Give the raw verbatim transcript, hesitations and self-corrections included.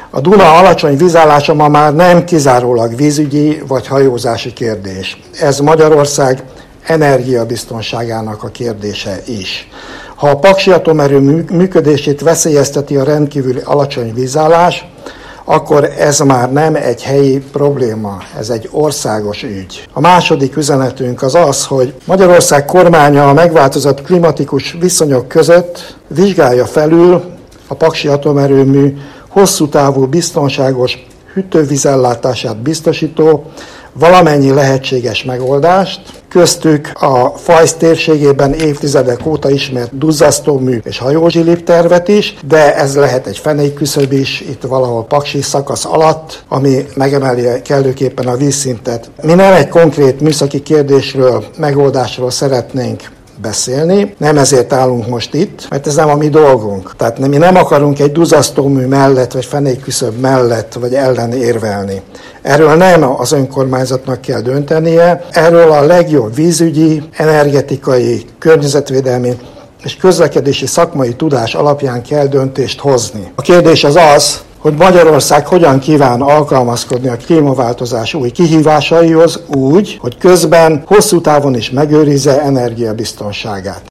A Duna alacsony vízállása ma már nem kizárólag vízügyi vagy hajózási kérdés. Ez Magyarország energiabiztonságának a kérdése is. Ha a paksi atomerőmű működését veszélyezteti a rendkívüli alacsony vízállás, akkor ez már nem egy helyi probléma, ez egy országos ügy. A második üzenetünk az az, hogy Magyarország kormánya a megváltozott klimatikus viszonyok között vizsgálja felül a paksi atomerőmű hosszú távú biztonságos hűtővízellátását biztosító valamennyi lehetséges megoldást, köztük a Fajsz térségében évtizedek óta ismert duzzasztómű és hajózsilip tervet is, de ez lehet egy fenékküszöb is, itt valahol paksi szakasz alatt, ami megemeli kellőképpen a vízszintet. Mi nem egy konkrét műszaki kérdésről, megoldásról szeretnénk beszélni. Nem ezért állunk most itt, mert ez nem a mi dolgunk. Tehát mi nem akarunk egy duzzasztómű mellett, vagy fenékküszöb mellett, vagy ellen érvelni. Erről nem az önkormányzatnak kell döntenie, erről a legjobb vízügyi, energetikai, környezetvédelmi és közlekedési szakmai tudás alapján kell döntést hozni. A kérdés az az, hogy Magyarország hogyan kíván alkalmazkodni a klímaváltozás új kihívásaihoz úgy, hogy közben hosszú távon is megőrizze energiabiztonságát.